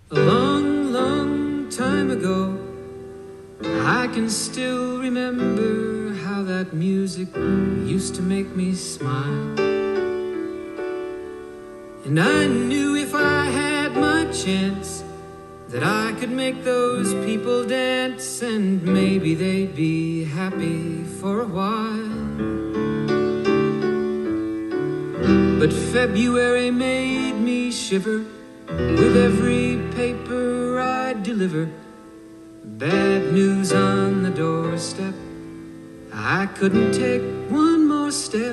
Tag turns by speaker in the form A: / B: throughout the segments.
A: A long, long time ago, I can still remember how that music used to make me smile. And I knew if I had my chance that I could make those people dance, and maybe they'd be happy for a while. But February made me shiver with every paper I deliver. Bad news on the doorstep, I couldn't take one more step.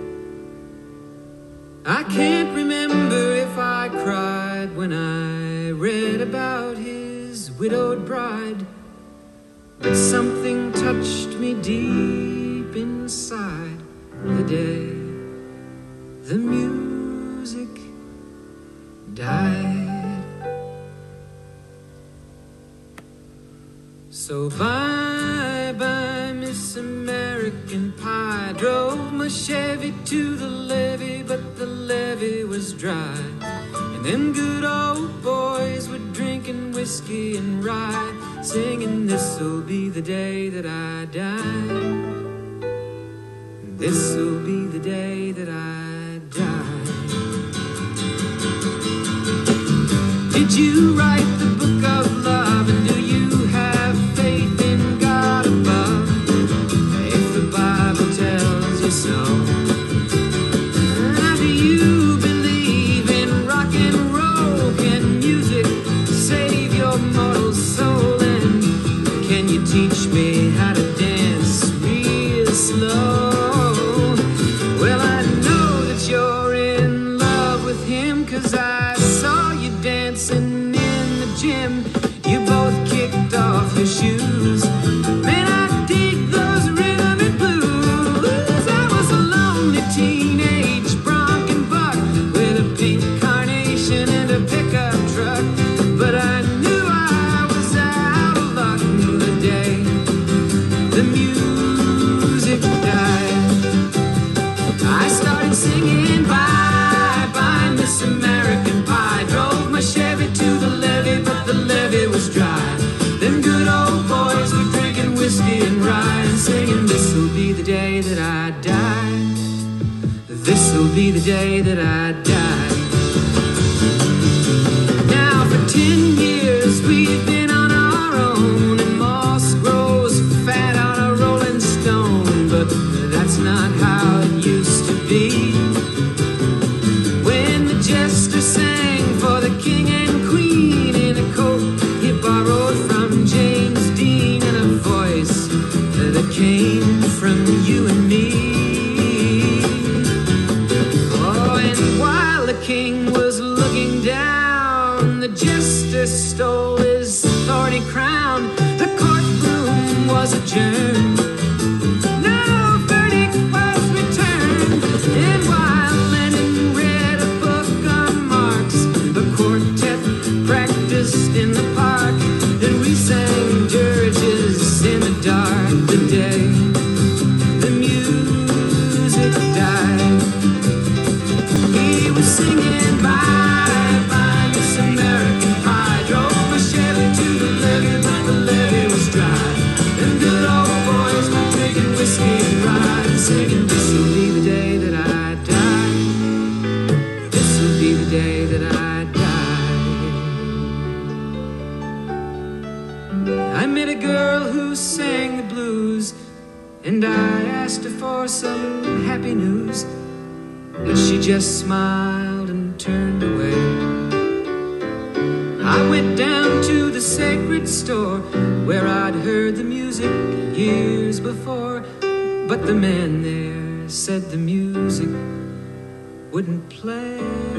A: I can't remember if I cried when I read about his widowed bride, but something touched me deep inside the day the music died. So bye-bye, Miss American Pie. Drove my Chevy to the levee, but the levee was dry. And them good old boys were drinking whiskey and rye, singing, this'll be the day that I die. This'll be the day that I die. Did you write the book of love, and do you have faith in God above? If the Bible tells you so, do you believe in rock and roll? Can music save your mortal soul? And can you teach me how to dance real slow? Well, I know that you're in love with him, 'cause I saw you dancing in the gym. You both kicked off your shoes. Man, I dig those rhythm and blues. I was a lonely teenage bronc and buck with a pink carnation and a pickup truck, but I knew I was out of luck the day the music died. I started singing bye-bye, Miss American Pie. Drove my Chevy to the levee, but the levee was dry. Them good old boys were drinking whiskey and rye, and singing, this'll be the day that I die. This'll be the day that I die. Now for 10 years we've been on our own, and moss grows fat on a rolling stone, but that's not how it used to be. When the jester sang for the king and queen in a coat he borrowed from James Dean, and a voice that came from you and me. Oh, and while the king was looking down, the jester stole his thorny crown. The courtroom was adjourned. No verdict was returned. And while Lennon read a book on Marx, the quartet practiced in the park, and we sang dirges in the dark the day the music died. He was singing bye-bye, Miss American Pie. Drove my Chevy to the levee, but the levee was dry. Them good old boys were drinking whiskey and rye, and singing, this'll be the day that I die. This'll be the day that I die. I met a girl who sang the blues, and I asked her for some happy news, but she just smiled and turned away. I went down to the sacred store where I'd heard the music years before, but the man there said the music wouldn't play.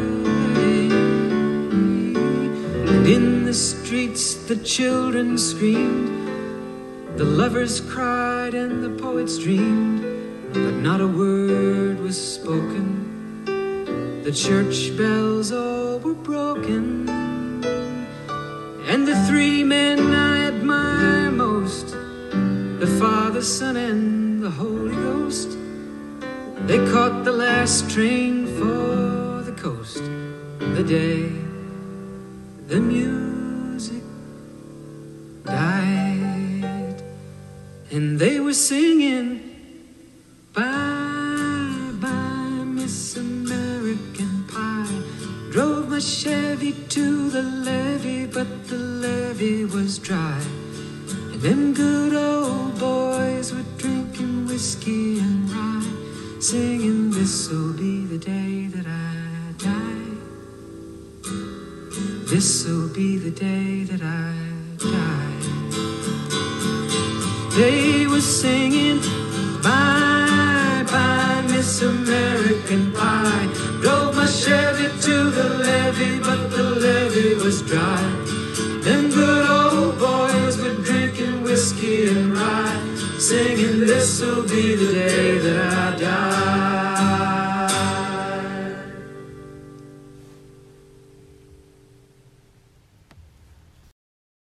A: And in the streets the children screamed, the lovers cried and the poets dreamed, but not a word was spoken. The church bells all were broken, and the three men I admire most, the Father, Son, and the Holy Ghost, they caught the last train for the coast the day the music were singing, bye, bye, Miss American Pie. Drove my Chevy to the levee, but the levee was dry. And them good old boys were drinking whiskey and rye, singing, this'll be the day that I die. This'll be the day that I die. They were singing, bye, bye, Miss American Pie. Drove my Chevy to the levee, but the levee was dry. Them good old boys were drinking whiskey and rye, singing, this'll be the